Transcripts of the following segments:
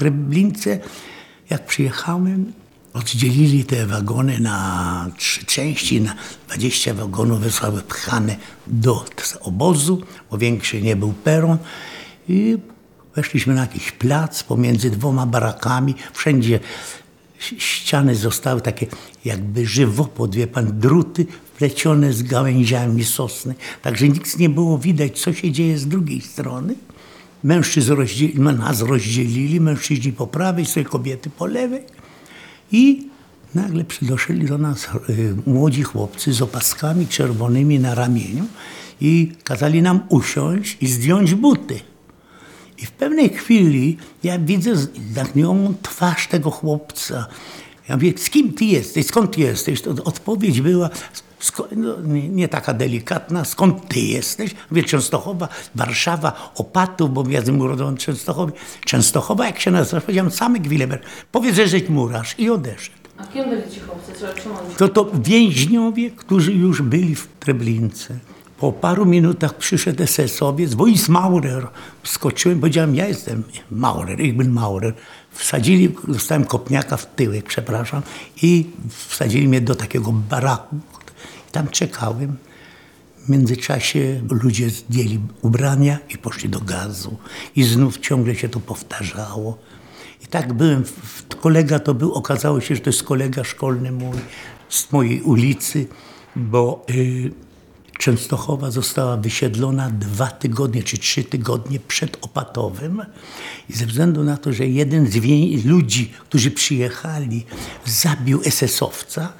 Treblince, jak przyjechałem, oddzielili te wagony na 3 części, na 20 wagonów zostały pchane do obozu, bo większy nie był peron. I weszliśmy na jakiś plac pomiędzy 2 barakami. Wszędzie ściany zostały takie jakby żywopłot, wie pan, druty wplecione z gałęziami sosny. Także nic nie było widać, co się dzieje z drugiej strony. Nas rozdzielili, mężczyźni po prawej, sobie kobiety po lewej. I nagle przydoszli do nas młodzi chłopcy z opaskami czerwonymi na ramieniu i kazali nam usiąść i zdjąć buty. I w pewnej chwili ja widzę zagniłą twarz tego chłopca. Ja mówię, z kim ty jesteś, skąd ty jesteś? To odpowiedź była nie taka delikatna, skąd ty jesteś? Mówię, Częstochowa, Warszawa, Opatów, bo ja jestem urodzony w Częstochowie. Częstochowa, jak się nazywa? Powiedziałem, Samek Wileber. Powiedz, że żeś murarz. I odeszedł. A kim byli ci chłopcy? To więźniowie, którzy już byli w Treblince. Po paru minutach przyszedł SS-owiec, wo ist Maurer. Wskoczyłem, powiedziałem, ja jestem Maurer, ich bin Maurer. Wsadzili, dostałem kopniaka w tyłek, przepraszam, i wsadzili mnie do takiego baraku. I tam czekałem. W międzyczasie ludzie zdjęli ubrania i poszli do gazu. I znów ciągle się to powtarzało. I tak byłem, kolega to był, okazało się, że to jest kolega szkolny mój, z mojej ulicy, bo Częstochowa została wysiedlona 2 tygodnie czy 3 tygodnie przed Opatowem i ze względu na to, że jeden z ludzi, którzy przyjechali, zabił SS-owca,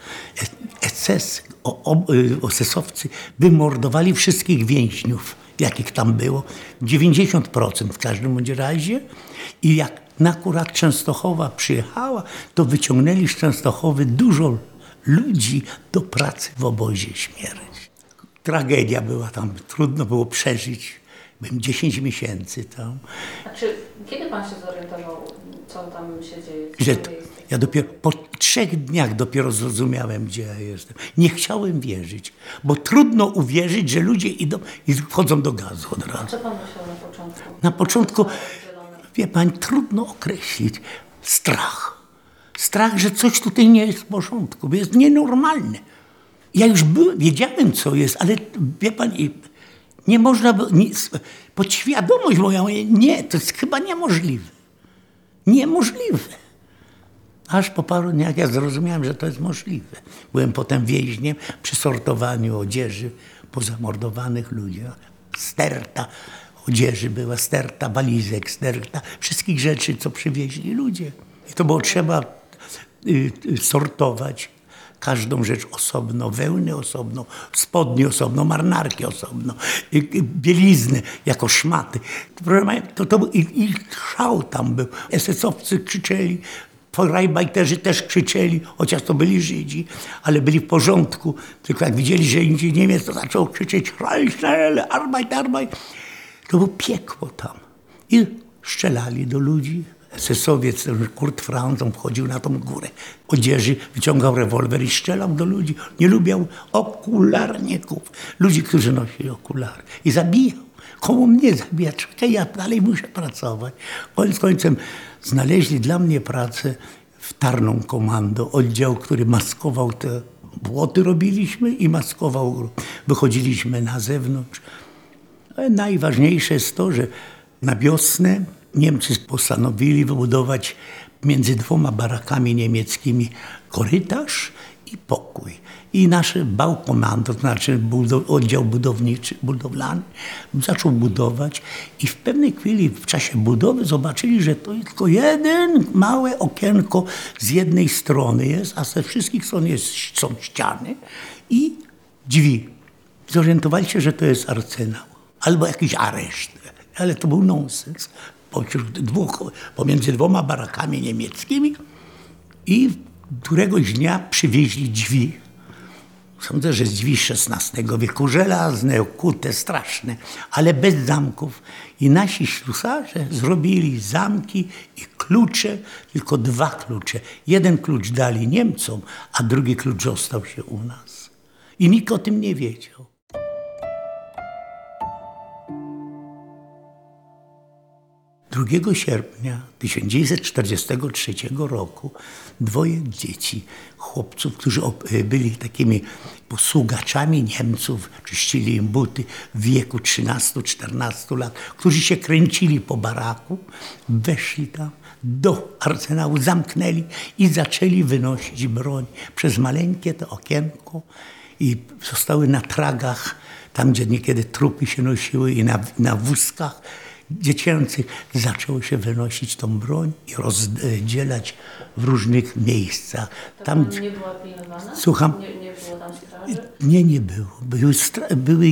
SS-owcy wymordowali wszystkich więźniów, jakich tam było, 90% w każdym bądź razie. I jak akurat Częstochowa przyjechała, to wyciągnęli z Częstochowy dużo ludzi do pracy w obozie śmierci. Tragedia była tam, trudno było przeżyć. Byłem 10 miesięcy tam. A kiedy pan się zorientował, co tam się dzieje? Że ja dopiero po 3 dniach dopiero zrozumiałem, gdzie ja jestem. Nie chciałem wierzyć, bo trudno uwierzyć, że ludzie idą i wchodzą do gazu od razu. A co pan myślał na początku? Na początku, wie pani, trudno określić. Strach. Strach, że coś tutaj nie jest w porządku, bo jest nienormalne. Ja już wiedziałem, co jest, ale wie pani, nie można było, podświadomość moja, nie, to jest chyba niemożliwe. Niemożliwe. Aż po paru dniach ja zrozumiałem, że to jest możliwe. Byłem potem więźniem przy sortowaniu odzieży po zamordowanych ludziach. Sterta odzieży była, sterta walizek, sterta wszystkich rzeczy, co przywieźli ludzie. I to było trzeba sortować. Każdą rzecz osobno, wełny osobno, spodnie osobno, marynarki osobno, bieliznę jako szmaty. To był i szał tam był. SS-owcy krzyczeli, Freibajterzy też krzyczeli, chociaż to byli Żydzi, ale byli w porządku. Tylko jak widzieli, że idzie Niemiec, to zaczął krzyczeć schnell, Arbeit, Arbeit. To było piekło tam. I strzelali do ludzi. SS-owiec, Kurt Franz, wchodził na tą górę odzieży, wyciągał rewolwer i strzelał do ludzi. Nie lubiał okularników, ludzi, którzy nosili okulary. I zabijał. Komu mnie zabija? Czekaj, ja dalej muszę pracować. Koniec końcem znaleźli dla mnie pracę w Tarną Komando, oddział, który maskował te błoty robiliśmy i maskował. Wychodziliśmy na zewnątrz. Ale najważniejsze jest to, że na wiosnę Niemcy postanowili wybudować między 2 barakami niemieckimi korytarz i pokój. I nasz Baukommando, to znaczy oddział budowlany, zaczął budować i w pewnej chwili w czasie budowy zobaczyli, że to tylko jeden małe okienko z jednej strony jest, a ze wszystkich stron są ściany i drzwi. Zorientowali się, że to jest arsenał albo jakiś areszt, ale to był nonsens. Pomiędzy 2 barakami niemieckimi i któregoś dnia przywieźli drzwi. Sądzę, że z drzwi XVI wieku, żelazne, kute, straszne, ale bez zamków. I nasi ślusarze zrobili zamki i klucze, tylko 2 klucze. Jeden klucz dali Niemcom, a drugi klucz został się u nas. I nikt o tym nie wiedział. 2 sierpnia 1943 roku 2 dzieci, chłopców, którzy byli takimi posługaczami Niemców, czyścili im buty w wieku 13-14 lat, którzy się kręcili po baraku, weszli tam do arsenału, zamknęli i zaczęli wynosić broń przez maleńkie to okienko i zostały na tragach, tam gdzie niekiedy trupy się nosiły i na wózkach dziecięcych zaczęło się wynosić tą broń i rozdzielać w różnych miejscach. Tam nie była pilnowana? Słucham? Nie było tam straży? Nie było. Były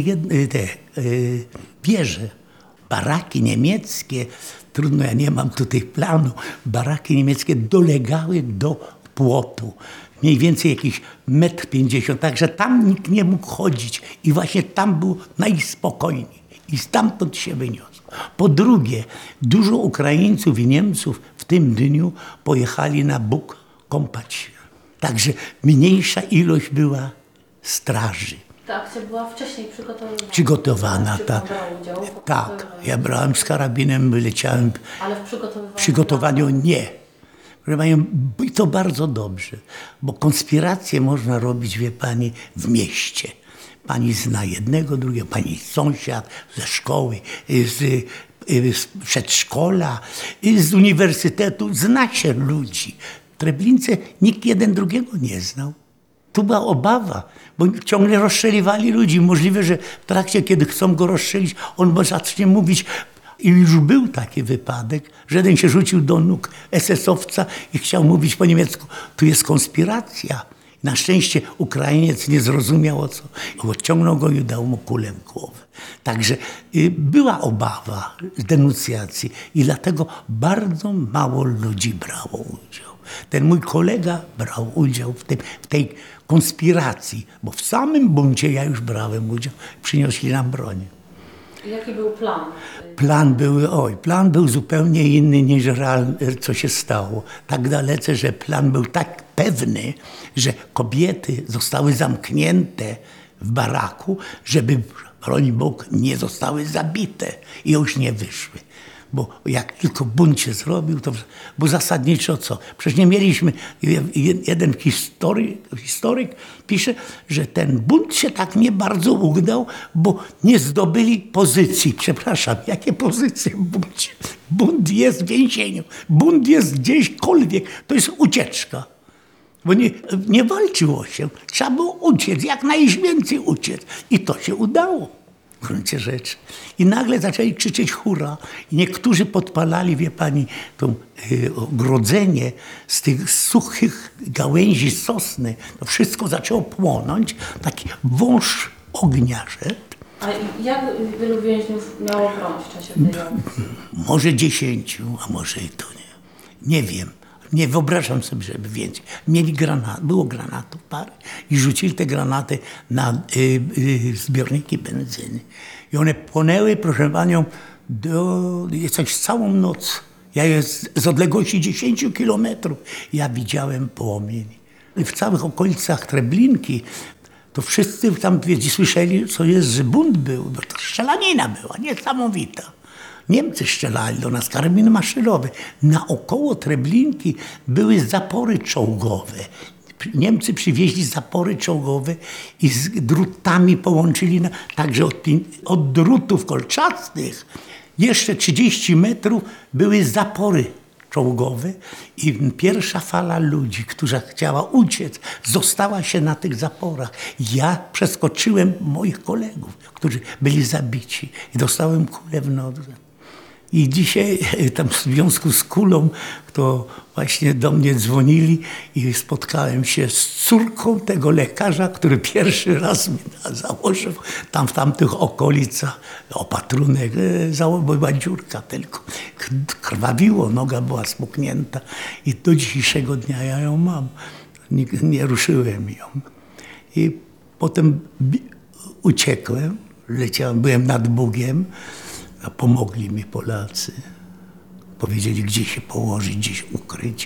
wieże, baraki niemieckie. Trudno, ja nie mam tutaj planu. Baraki niemieckie dolegały do płotu. Mniej więcej jakiś 1,50 m, także tam nikt nie mógł chodzić i właśnie tam było najspokojniej i stamtąd się wyniosło. Po drugie, dużo Ukraińców i Niemców w tym dniu pojechali na Bóg kąpać się. Także mniejsza ilość była straży. Ta akcja była wcześniej Przygotowana, Czy tak. pan brał udział w Tak, ja brałem z karabinem, wyleciałem. Ale w przygotowaniu nie. Proszę panią, i to bardzo dobrze, bo konspiracje można robić, wie pani, w mieście. Pani zna jednego, drugiego, pani sąsiad ze szkoły, z przedszkola, z uniwersytetu. Zna się ludzi. W Treblince nikt jeden drugiego nie znał. Tu była obawa, bo ciągle rozstrzeliwali ludzi. Możliwe, że w trakcie, kiedy chcą go rozstrzelić, on zacznie mówić. I już był taki wypadek, że jeden się rzucił do nóg SS-owca i chciał mówić po niemiecku, tu jest konspiracja. Na szczęście Ukrainiec nie zrozumiał o co. Odciągnął go i dał mu kulę w głowę. Także była obawa z denuncjacji i dlatego bardzo mało ludzi brało udział. Ten mój kolega brał udział w tej konspiracji, bo w samym buncie ja już brałem udział. Przynieśli nam broń. Jaki był plan? Plan był zupełnie inny niż realnie, co się stało. Tak dalece, że plan był tak pewny, że kobiety zostały zamknięte w baraku, żeby, broń Bóg, nie zostały zabite i już nie wyszły. Bo jak tylko bunt się zrobił, to bo zasadniczo co? Przecież nie mieliśmy, jeden historyk pisze, że ten bunt się tak nie bardzo udał, bo nie zdobyli pozycji. Przepraszam, jakie pozycje w buncie? Bunt jest w więzieniu, bunt jest gdzieśkolwiek, to jest ucieczka. Bo nie walczyło się, trzeba było uciec, jak najwięcej uciec. I to się udało. W gruncie rzeczy. I nagle zaczęli krzyczeć hurra. I niektórzy podpalali, wie pani, to ogrodzenie z tych suchych gałęzi sosny. To wszystko zaczęło płonąć. Taki wąż ognia szedł. A jak wielu więźniów miało broń w czasie tej akcji? Może 10, a może i to nie. Nie wiem. Nie wyobrażam sobie, żeby więcej. Mieli było granatów parę i rzucili te granaty na zbiorniki benzyny. I one płonęły, proszę panią, coś całą noc. Ja z odległości 10 kilometrów ja widziałem płomień. I w całych okolicach Treblinki to wszyscy tam słyszeli, co jest, że bunt był, bo to strzelanina była niesamowita. Niemcy strzelali do nas, karabiny maszynowe. Naokoło Treblinki były zapory czołgowe. Niemcy przywieźli zapory czołgowe i z drutami połączyli, także od drutów kolczastych jeszcze 30 metrów były zapory czołgowe i pierwsza fala ludzi, która chciała uciec, została się na tych zaporach. Ja przeskoczyłem moich kolegów, którzy byli zabici i dostałem kulę w nodze. I dzisiaj tam w związku z kulą to właśnie do mnie dzwonili i spotkałem się z córką tego lekarza, który pierwszy raz mi założył tam w tamtych okolicach opatrunek, była dziurka tylko. Krwawiło, noga była smuknięta i do dzisiejszego dnia ja ją mam. Nie ruszyłem ją. I potem uciekłem, byłem nad Bugiem. A pomogli mi Polacy. Powiedzieli, gdzie się położyć, gdzieś ukryć.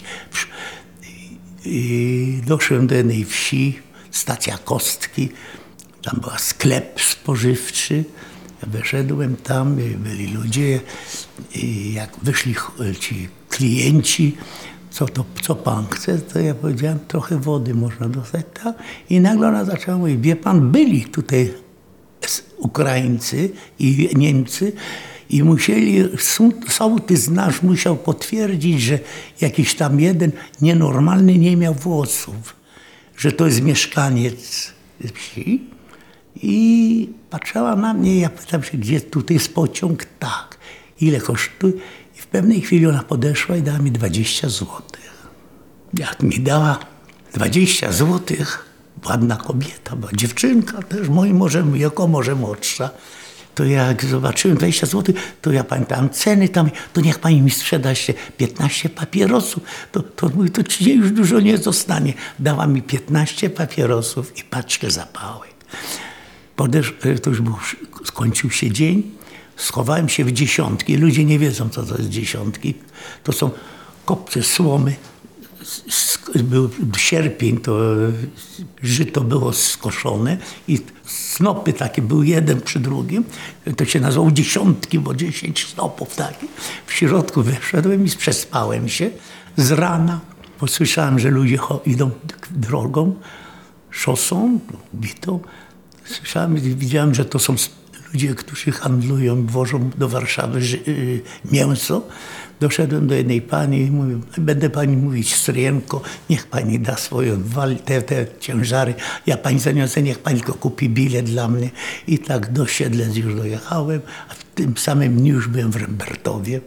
I doszłem do jednej wsi, stacja Kostki. Tam był sklep spożywczy Ja wyszedłem tam, byli ludzie i jak wyszli ci klienci, co pan chce, to ja powiedziałem, trochę wody można dostać. Tak? I nagle ona zaczęła mówić, wie pan, byli tutaj Ukraińcy i Niemcy i musieli, sołtys nasz musiał potwierdzić, że jakiś tam jeden nienormalny nie miał włosów, że to jest mieszkaniec wsi. I patrzała na mnie, ja pytam się, gdzie tutaj jest pociąg? Tak. Ile kosztuje? I w pewnej chwili ona podeszła i dała mi 20 złotych. Jak mi dała 20 złotych, ładna kobieta, była dziewczynka też, może młodsza, to jak zobaczyłem 20 zł, to ja pamiętam ceny tam, to niech pani mi sprzeda jeszcze 15 papierosów, to ci już dużo nie zostanie. Dała mi 15 papierosów i paczkę zapałek. To już skończył się dzień, schowałem się w dziesiątki. Ludzie nie wiedzą, co to jest dziesiątki. To są kopce słomy. Był sierpień, to żyto było skoszone i snopy takie były jeden przy drugim. To się nazywało dziesiątki, bo 10 snopów takich. W środku wyszedłem i przespałem się z rana. Posłyszałem, że ludzie idą drogą, szosą, bitą. Słyszałem, widziałem, że to są ludzie, którzy handlują, wożą do Warszawy mięso. Doszedłem do jednej pani i mówię, będę pani mówić stryjenko, niech pani da swoje te ciężary, ja pani zaniosę, niech pani tylko kupi bilet dla mnie. I tak do Siedlec już dojechałem, a w tym samym dniu już byłem w Rembertowie.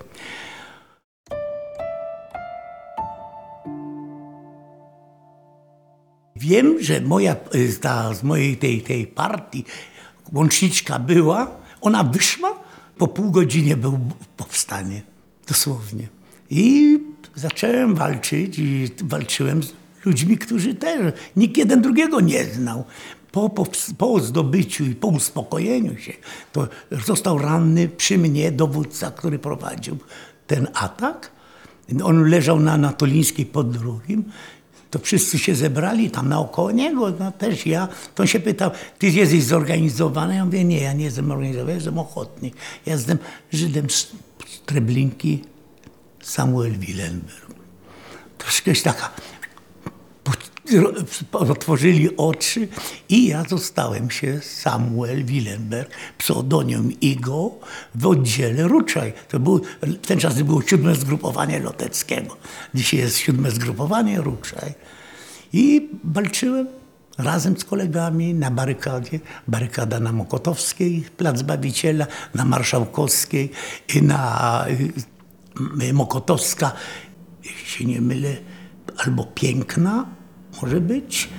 Wiem, że z mojej tej partii łączniczka była, ona wyszła, po pół godzinie było powstanie, dosłownie. I zacząłem walczyć i walczyłem z ludźmi, którzy też nikt jeden drugiego nie znał. Po zdobyciu i po uspokojeniu się, to został ranny przy mnie dowódca, który prowadził ten atak. On leżał na Anatolińskiej pod drugim. To wszyscy się zebrali tam naokoło niego, no też ja. To on się pytał, ty jesteś zorganizowany? Ja mówię, nie, ja nie jestem organizowany, jestem ochotnik. Ja jestem Żydem z Treblinki, Samuel Willenberg. Troszkę taka, otworzyli oczy i ja zostałem się Samuel Willenberg, pseudonim Igo, w oddziale Ruczaj. W ten czas było 7. zgrupowanie loteckiego. Dzisiaj jest 7. zgrupowanie Ruczaj. I walczyłem razem z kolegami na barykadzie. Barykada na Mokotowskiej, Plac Zbawiciela, na Marszałkowskiej i na Mokotowska, jeśli się nie mylę, albo Piękna, może być.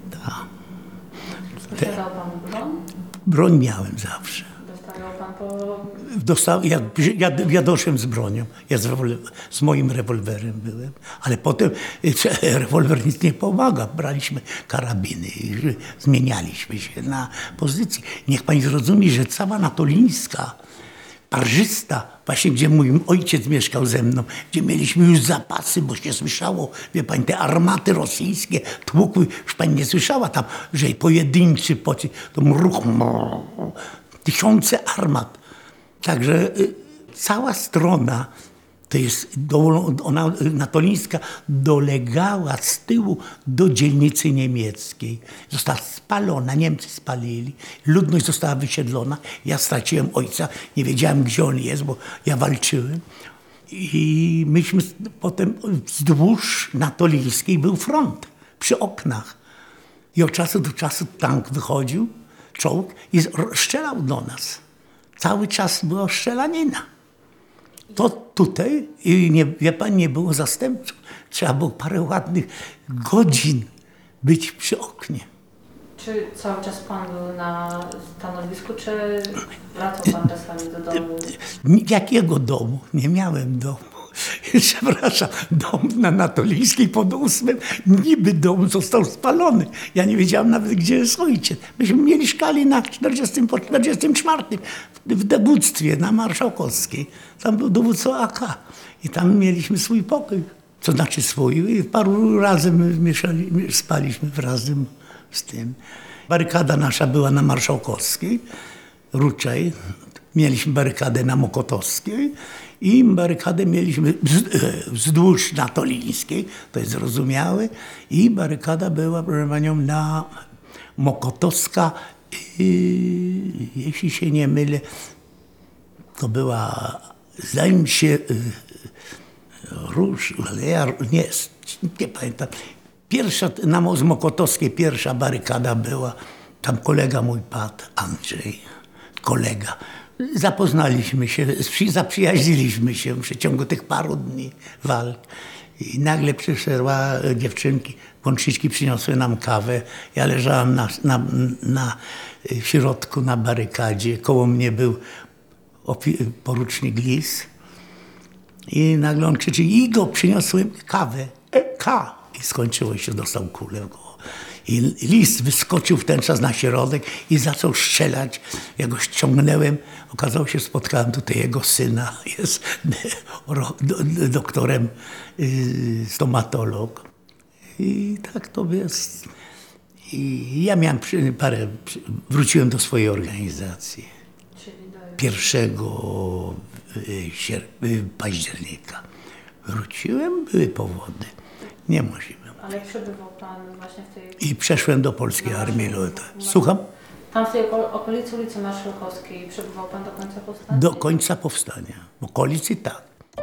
Posiadał pan broń? Broń miałem zawsze. Dostał pan po... Ja doszłem z bronią. Ja z moim rewolwerem byłem. Ale potem rewolwer nic nie pomaga. Braliśmy karabiny i zmienialiśmy się na pozycji. Niech pani zrozumie, że cała Anatolińska, Parżysta, właśnie gdzie mój ojciec mieszkał ze mną, gdzie mieliśmy już zapasy, bo się słyszało, wie pani, te armaty rosyjskie tłukły, już pani nie słyszała tam, że pojedynczy pocisk, to ruch, tysiące armat. Także cała strona, to jest Anatolińska, dolegała z tyłu do dzielnicy niemieckiej. Została spalona, Niemcy spalili, ludność została wysiedlona. Ja straciłem ojca, nie wiedziałem, gdzie on jest, bo ja walczyłem. I myśmy potem wzdłuż Anatolińskiej był front przy oknach. I od czasu do czasu tank wychodził, czołg i strzelał do nas. Cały czas była strzelanina. To tutaj, wie pani, nie było zastępców. Trzeba było parę ładnych godzin być przy oknie. Czy cały czas pan był na stanowisku, czy wracał pan czasami do domu? Jakiego domu? Nie miałem domu. Przepraszam, dom na Anatolińskiej pod 8, niby dom został spalony. Ja nie wiedziałem nawet, gdzie jest ojciec. Myśmy mieszkali na 44 w dowództwie na Marszałkowskiej. Tam był dowódca AK i tam mieliśmy swój pokój. To znaczy swój. I paru razy spaliśmy razem z tym. Barykada nasza była na Marszałkowskiej. Ruczej. Mieliśmy barykadę na Mokotowskiej i barykadę mieliśmy wzdłuż na Tolińskiej, to jest zrozumiałe. I barykada była, proszę panią, na Mokotowska, jeśli się nie mylę, to była, zdaje mi się, nie pamiętam. Pierwsza, z Mokotowskiej pierwsza barykada była, tam kolega mój padł, Andrzej, kolega. Zapoznaliśmy się, zaprzyjaźniliśmy się w przeciągu tych paru dni walk. I nagle przyszła dziewczynki, pączniczki przyniosły nam kawę. Ja leżałem w środku na barykadzie. Koło mnie był porucznik Lis. I nagle on krzyczy: Igo, przyniosłem kawę. I skończyło się, dostał kulę w głowę. I Lis wyskoczył w ten czas na środek i zaczął strzelać. Ja go ściągnąłem. Okazało się, spotkałem tutaj jego syna. Jest doktorem, stomatolog. I tak to jest. I ja miałem wróciłem do swojej organizacji. 1 października. Wróciłem, były powody. Nie możemy. Ale przebywał pan właśnie w tej... I przeszłem do polskiej armii. Słucham? Tam w tej okolicy ulicy Marszałkowskiej przebywał pan do końca powstania? Do końca powstania. W okolicy tak.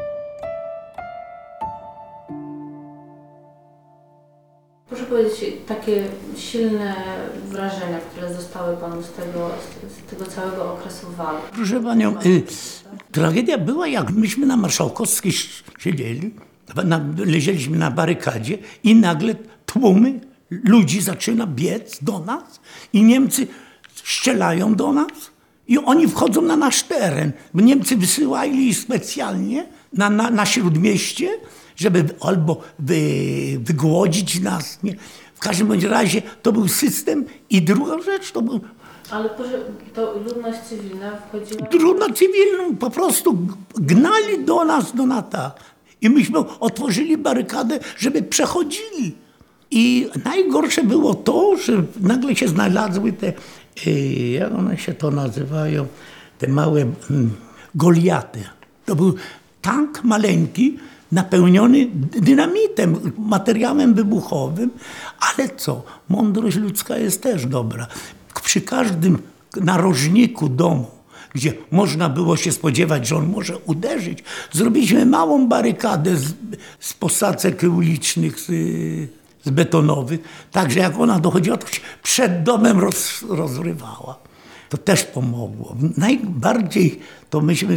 Proszę powiedzieć, takie silne wrażenia, które zostały panu z tego całego okresu walk. Proszę panią, tragedia była, jak myśmy na Marszałkowskiej siedzieli, leżeliśmy na barykadzie i nagle tłumy ludzi zaczyna biec do nas i Niemcy strzelają do nas i oni wchodzą na nasz teren. Bo Niemcy wysyłali specjalnie na Śródmieście, żeby albo wygłodzić nas. Nie. W każdym bądź razie to był system i druga rzecz to był... Ale to ludność cywilna wchodziła... Ludność cywilną po prostu gnali do nas, I myśmy otworzyli barykadę, żeby przechodzili. I najgorsze było to, że nagle się znalazły te, jak one się to nazywają, te małe Goliaty. To był tank maleńki, napełniony dynamitem, materiałem wybuchowym, ale co? Mądrość ludzka jest też dobra. Przy każdym narożniku domu, gdzie można było się spodziewać, że on może uderzyć, zrobiliśmy małą barykadę z posadzek ulicznych, z betonowych, tak że jak ona dochodziła, to się przed domem rozrywała. To też pomogło. Najbardziej to myśmy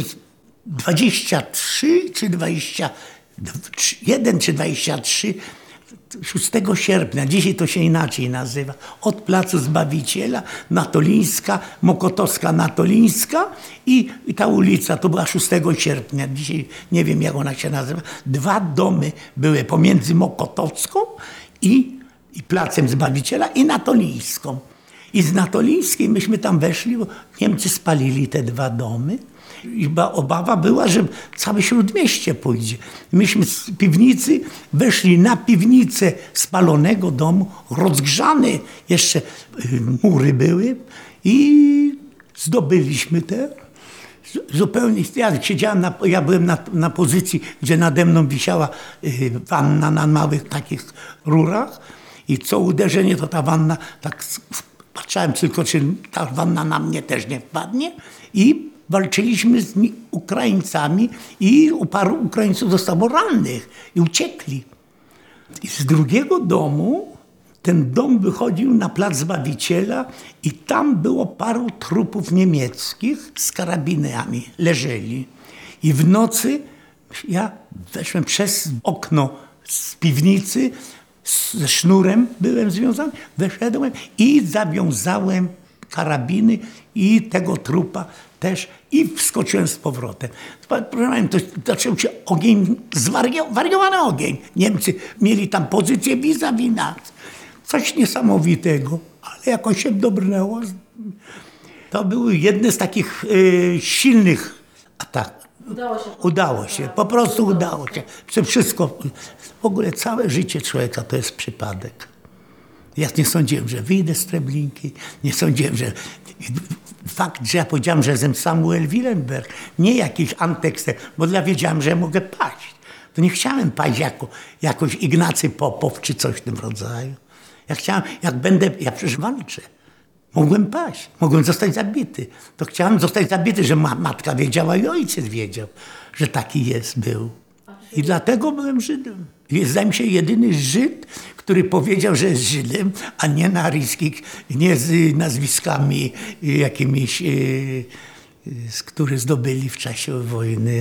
23 czy 21 czy 23 6 sierpnia, dzisiaj to się inaczej nazywa, od Placu Zbawiciela, Natolińska, Mokotowska, Natolińska i ta ulica, to była 6 sierpnia, dzisiaj nie wiem jak ona się nazywa. 2 domy były pomiędzy Mokotowską i Placem Zbawiciela i Natolińską. I z Natolińskiej myśmy tam weszli, bo Niemcy spalili te 2 domy. I obawa była, że całe Śródmieście pójdzie. Myśmy z piwnicy weszli na piwnicę spalonego domu, rozgrzane jeszcze mury były i zdobyliśmy te. Zupełnie, ja byłem na pozycji, gdzie nade mną wisiała wanna na małych takich rurach i co uderzenie to ta wanna, tak patrzałem tylko, czy ta wanna na mnie też nie wpadnie i walczyliśmy z Ukraińcami i paru Ukraińców zostało rannych i uciekli. I z drugiego domu, ten dom wychodził na Plac Zbawiciela i tam było paru trupów niemieckich z karabinami, leżeli. I w nocy ja weszłem przez okno z piwnicy, ze sznurem byłem związany, wyszedłem i zawiązałem karabiny i tego trupa też i wskoczyłem z powrotem. Proszę Państwa, to zaczął się ogień, zwariowany ogień. Niemcy mieli tam pozycję vis-a-vis nas. Coś niesamowitego, ale jakoś się dobrnęło. To były jedne z takich silnych ataków. Udało się, po prostu udało się. Wszystko, w ogóle całe życie człowieka to jest przypadek. Ja nie sądziłem, że wyjdę z Treblinki, nie sądziłem, że... Fakt, że ja powiedziałem, że jestem Samuel Willenberg, nie jakiś Antekster, bo wiedziałem, że ja mogę paść. To nie chciałem paść jakoś Ignacy Popow czy coś w tym rodzaju. Ja chciałem, ja przecież walczę. Mogłem paść, mogłem zostać zabity. To chciałem zostać zabity, że matka wiedziała i ojciec wiedział, że taki był. I dlatego byłem Żydem. Zdaje mi się jedyny Żyd, który powiedział, że jest Żydem, a nie na aryjskich, nie z nazwiskami jakimiś, które zdobyli w czasie wojny.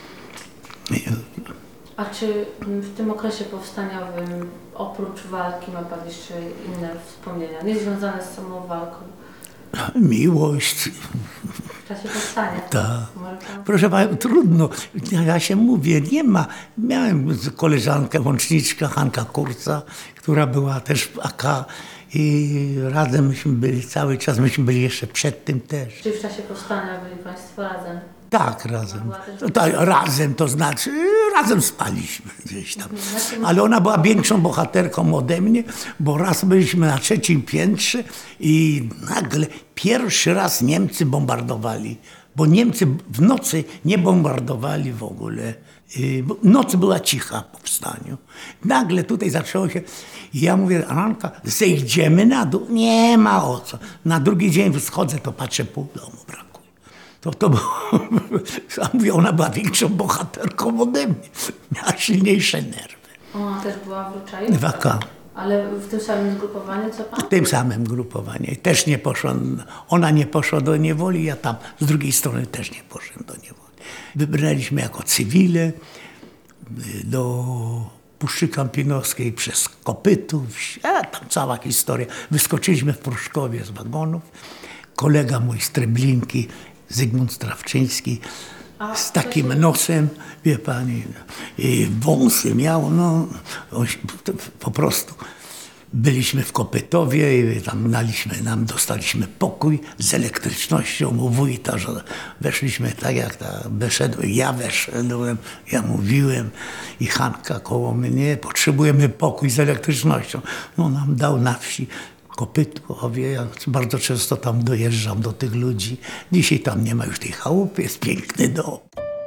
A czy w tym okresie powstaniowym oprócz walki ma pan jeszcze inne wspomnienia, niezwiązane z samą walką? Miłość. W czasie powstania? Tak. Proszę pana, trudno. Ja się mówię, nie ma. Miałem koleżankę, łączniczkę Hanka Kurca, która była też w AK i razem myśmy byli cały czas, myśmy byli jeszcze przed tym też. Czyli w czasie powstania byli państwo razem? Tak, razem. Tak, razem, to znaczy razem spaliśmy gdzieś tam. Ale ona była większą bohaterką ode mnie, bo raz byliśmy na 3. piętrze i nagle pierwszy raz Niemcy bombardowali. Bo Niemcy w nocy nie bombardowali w ogóle. Noc była cicha po powstaniu. Nagle tutaj zaczęło się i ja mówię, Anka, zejdziemy na dół? Nie ma o co. Na drugi dzień schodzę, to patrzę, pół domu brakuje. To było, mówię, ona była większą bohaterką ode mnie. Miała silniejsze nerwy. Ona też była w Ruczaju? W AK. Ale w tym samym zgrupowaniu, co pan? W tym samym grupowaniu. I też nie poszła, ona nie poszła do niewoli, ja tam z drugiej strony też nie poszłem do niewoli. Wybraliśmy jako cywile do Puszczy Kampinoskiej przez Kopytów, tam cała historia. Wyskoczyliśmy w Pruszkowie z wagonów. Kolega mój z Treblinki, Zygmunt Strawczyński, z takim nosem, wie pani, i wąsy miał, no po prostu. Byliśmy w Kopytowie i tam dostaliśmy pokój z elektrycznością u wójta, że weszliśmy tak jak ja weszedłem, ja mówiłem i Hanka koło mnie, potrzebujemy pokój z elektrycznością. No nam dał na wsi Kopytowie, ja bardzo często tam dojeżdżam do tych ludzi. Dzisiaj tam nie ma już tej chałupy, jest piękny dom.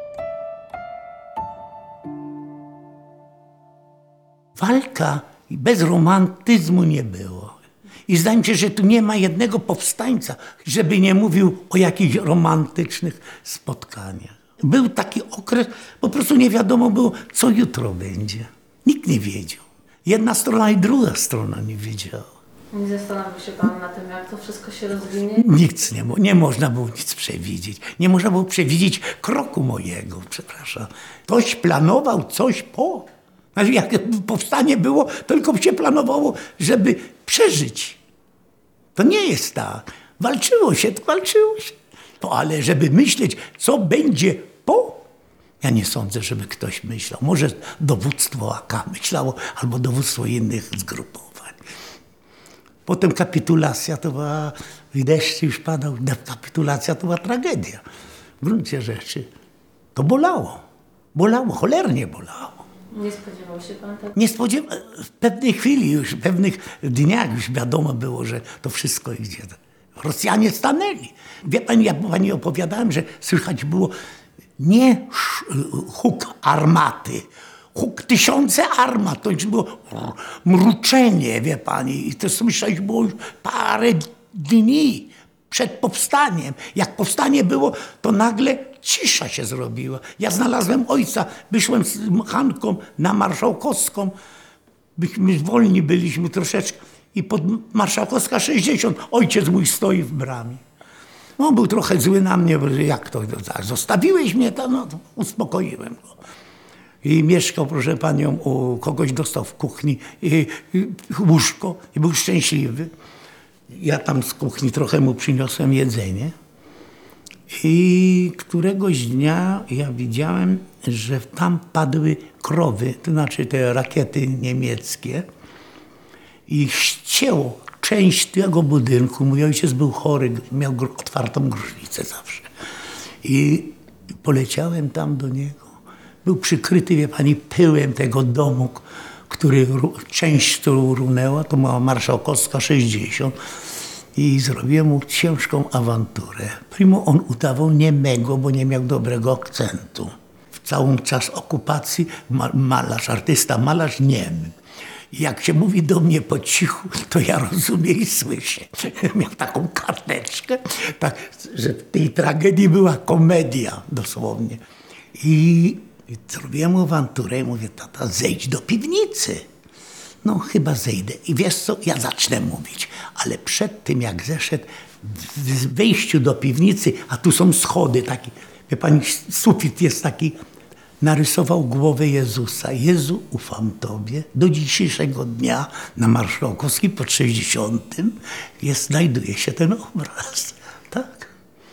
Walka bez romantyzmu nie było. I zdaje mi się, że tu nie ma jednego powstańca, żeby nie mówił o jakichś romantycznych spotkaniach. Był taki okres, po prostu nie wiadomo było, co jutro będzie. Nikt nie wiedział. Jedna strona i druga strona nie wiedziała. Nie zastanowił się pan na tym, jak to wszystko się rozwinie? Nic nie można było nic przewidzieć. Nie można było przewidzieć kroku mojego, przepraszam. Ktoś planował coś po. Znaczy, jak powstanie było, tylko się planowało, żeby przeżyć. To nie jest tak. Walczyło się. Ale żeby myśleć, co będzie po, ja nie sądzę, żeby ktoś myślał. Może dowództwo AK myślało, albo dowództwo innych zgrupowań. Potem kapitulacja to była, deszcz już padał, kapitulacja to była tragedia. W gruncie rzeczy to bolało, cholernie bolało. Nie spodziewał się pan tego? Nie spodziewał. W pewnej chwili już, w pewnych dniach już wiadomo było, że to wszystko idzie. Rosjanie stanęli. Wie pani, ja pani opowiadałem, że słychać było nie huk armaty, huk tysiące armat. To już było mruczenie, wie pani. I to słyszeć było już parę dni przed powstaniem. Jak powstanie było, to nagle cisza się zrobiła. Ja znalazłem ojca, wyszłem z Hanką na Marszałkowską. My wolni byliśmy troszeczkę. I pod Marszałkowska 60 ojciec mój stoi w bramie. No, był trochę zły na mnie, bo jak to, zostawiłeś mnie, to uspokoiłem go. I mieszkał, proszę panią, u kogoś dostał w kuchni łóżko i był szczęśliwy. Ja tam z kuchni trochę mu przyniosłem jedzenie. I któregoś dnia ja widziałem, że tam padły krowy, to znaczy te rakiety niemieckie. I ścięło część tego budynku. Mój ojciec był chory, miał otwartą gruźlicę zawsze. I poleciałem tam do niego. Był przykryty, wie pani, pyłem tego domu, część, którą runęła, to była Marszałkowska 60 i zrobiłem mu ciężką awanturę. Primo on udawał niemego, bo nie miał dobrego akcentu. W cały czas okupacji artysta malarz niemy. Jak się mówi do mnie po cichu, to ja rozumiem i słyszę. Miał taką karteczkę, tak, że w tej tragedii była komedia dosłownie. I zrobiłem mu awanturę i mówię, tata, zejdź do piwnicy. No chyba zejdę. I wiesz co, ja zacznę mówić. Ale przed tym jak zeszedł, w wejściu do piwnicy, a tu są schody takie, wie pani, sufit jest taki, narysował głowę Jezusa. Jezu, ufam Tobie. Do dzisiejszego dnia na Marszałkowskiej po 60 znajduje się ten obraz. Tak.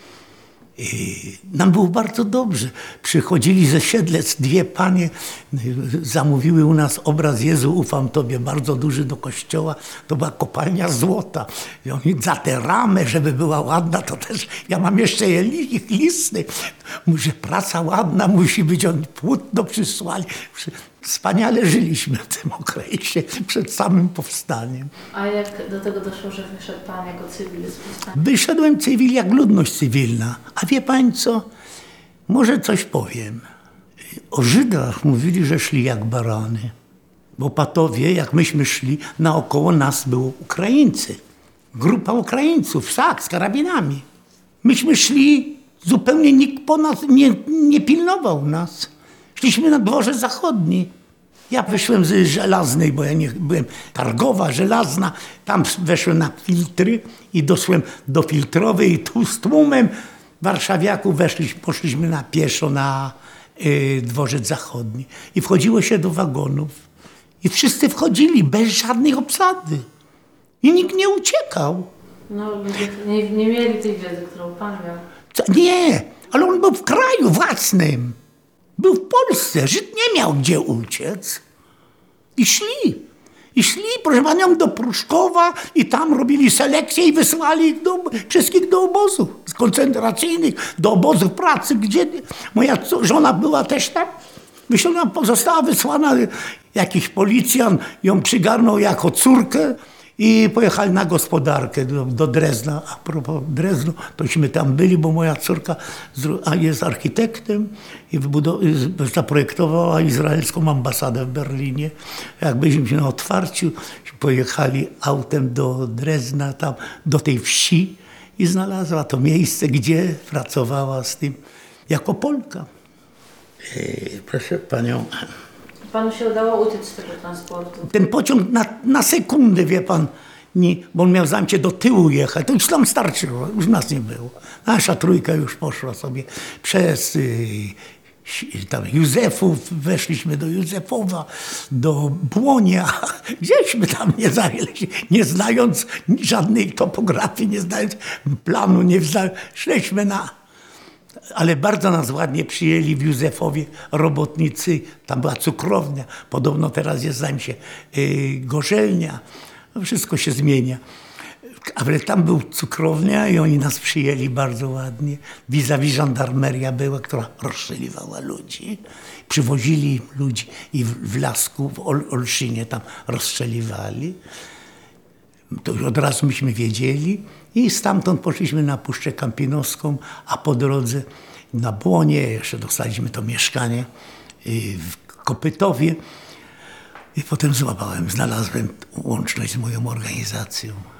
I nam było bardzo dobrze. Przychodzili ze Siedlec dwie panie, zamówiły u nas obraz Jezu, ufam Tobie, bardzo duży do kościoła. To była kopalnia złota. I oni za tę ramę, żeby była ładna, to też, ja mam jeszcze ich listy. Mówię, praca ładna musi być, oni płótno przysłali. Wspaniale żyliśmy w tym okresie, przed samym powstaniem. A jak do tego doszło, że wyszedł pan jako cywil z powstania? Wyszedłem cywil jak ludność cywilna. A wie pani co? Może coś powiem. O Żydach mówili, że szli jak barany. Bo Patowie, jak myśmy szli, naokoło nas było Ukraińcy. Grupa Ukraińców, tak, z karabinami. Myśmy szli, zupełnie nikt po nas nie pilnował nas. Szliśmy na dworze zachodni. Ja wyszłem z Żelaznej, bo ja nie byłem Targowa, Żelazna. Tam weszłem na filtry i doszłem do Filtrowej i tu z tłumem warszawiaków poszliśmy na pieszo na dworzec zachodni. I wchodziło się do wagonów. I wszyscy wchodzili bez żadnej obsady. I nikt nie uciekał. No, ludzie nie mieli tej wiedzy, którą pan miał. Nie, ale on był w kraju własnym. Był w Polsce. Żyd nie miał gdzie uciec. I szli. I szli, proszę panią, do Pruszkowa i tam robili selekcję i wysłali ich wszystkich do obozów koncentracyjnych, do obozów pracy, gdzie moja żona była też tam. Została wysłana, jakiś policjant ją przygarnął jako córkę i pojechali na gospodarkę do Drezna. A propos Dreznu, tośmy tam byli, bo moja córka jest architektem i zaprojektowała izraelską ambasadę w Berlinie. Jak byliśmy na otwarciu, pojechali autem do Drezna, tam do tej wsi i znalazła to miejsce, gdzie pracowała z tym jako Polka. Proszę panią. Panu się udało uciec z tego transportu? Ten pociąg na sekundę, wie pan, bo on miał zajęcie do tyłu jechać. To już tam starczyło, już nas nie było. Nasza trójka już poszła sobie przez tam Józefów, weszliśmy do Józefowa, do Błonia. Gdzieśmy tam nie zajęli, nie znając żadnej topografii, nie znając planu, szliśmy ale bardzo nas ładnie przyjęli w Józefowie robotnicy. Tam była cukrownia. Podobno teraz jest, zdaje mi się, gorzelnia. Wszystko się zmienia. Ale tam był cukrownia i oni nas przyjęli bardzo ładnie. Vis-a-vis żandarmeria była, która rozstrzeliwała ludzi. Przywozili ludzi i w Lasku, w Olszynie tam rozstrzeliwali. To już od razu myśmy wiedzieli i stamtąd poszliśmy na Puszczę Kampinowską, a po drodze na Błonie jeszcze dostaliśmy to mieszkanie w Kopytowie i potem znalazłem łączność z moją organizacją.